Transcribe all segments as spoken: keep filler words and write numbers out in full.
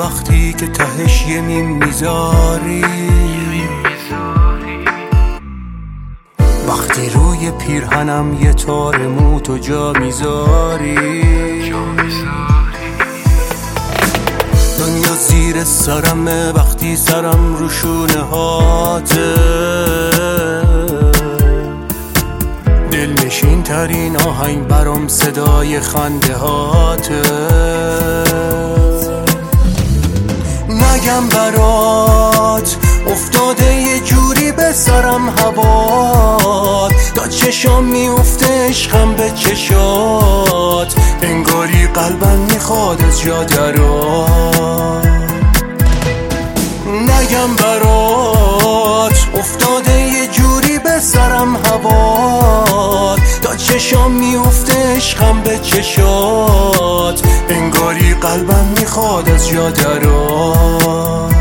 وقتی که تهش یه میم میذاری، وقتی روی پیرهنم یه تار مو تو جا میذاری، دنیا زیر سرمه وقتی سرم رو شونه هاته، دلنشین ترین آهنگ برام صدای خنده هاته. نگم برات افتاده یه جوری به سرم هوات، تا چشام میفته عشقم به چشات، انگاری قلبم میخواد از جا درات. نگم برات افتاده یه جوری به سرم هوات، تا چشام میفته عشقم به چشات، انگاری قلبم میخواد از جا درات.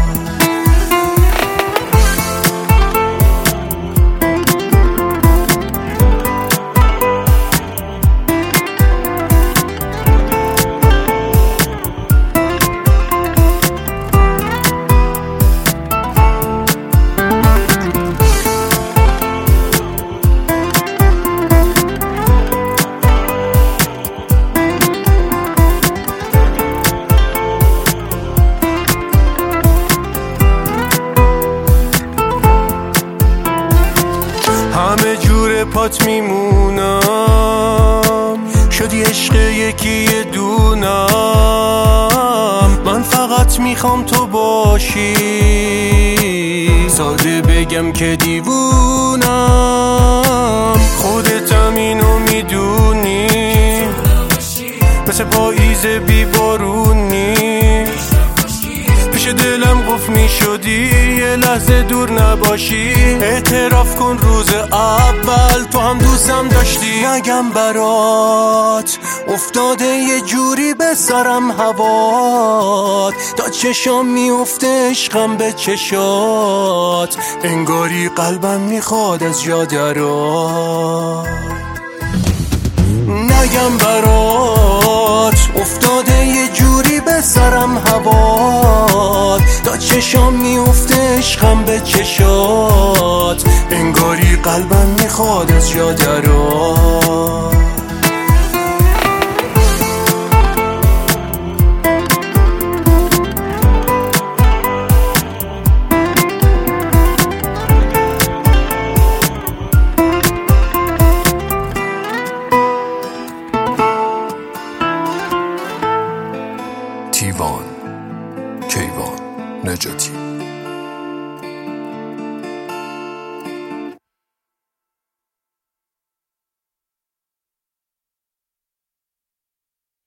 همه جور پات میمونم، شدی عشق یکی دونم، من فقط میخوام تو باشی، ساده بگم که دیوونم، خودتم اینو میدونی، مثل پاییز بی بارونی، پیش دلم قفل میشدی یه لحظه دور نباشی، اعتراف کن روز اول تو هم دوستم داشتی. نگم برات افتاده یه جوری به سرم هوات، تا چشام میفته عشقم به چشات، انگاری قلبم میخواد از جا درات. نگم برات افتاده یه جوری به سرم هوات، تا چشام میفته عشقم به چشات، انگاری قلبم میخواد از جا درات. تیوان کیوان نجاتی.